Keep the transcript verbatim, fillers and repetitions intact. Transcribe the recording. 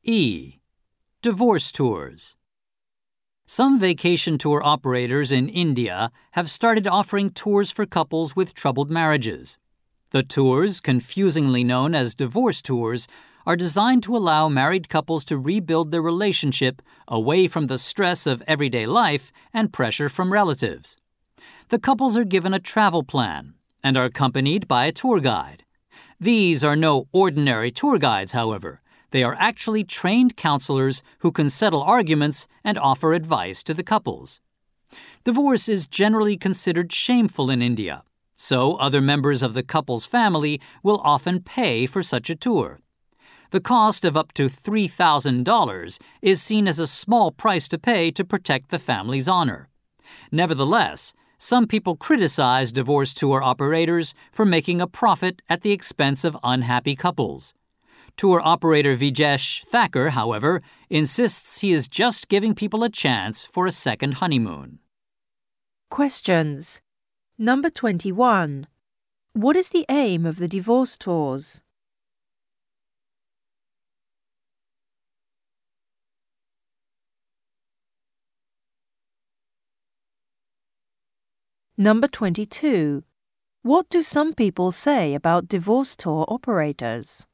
E. Divorce tours. Some vacation tour operators in India have started offering tours for couples with troubled marriages. The tours, confusingly known as divorce tours, are designed to allow married couples to rebuild their relationship away from the stress of everyday life and pressure from relatives. The couples are given a travel plan and are accompanied by a tour guide. These are no ordinary tour guides, however. They are actually trained counselors who can settle arguments and offer advice to the couples. Divorce is generally considered shameful in India, so other members of the couple's family will often pay for such a tour. The cost of up to three thousand dollars is seen as a small price to pay to protect the family's honor. Nevertheless, some people criticize divorce tour operators for making a profit at the expense of unhappy couples. Tour operator Vijesh Thakur, however, insists he is just giving people a chance for a second honeymoon. Questions. Number twenty-one. What is the aim of the divorce tours? Number twenty-two. What do some people say about divorce tour operators?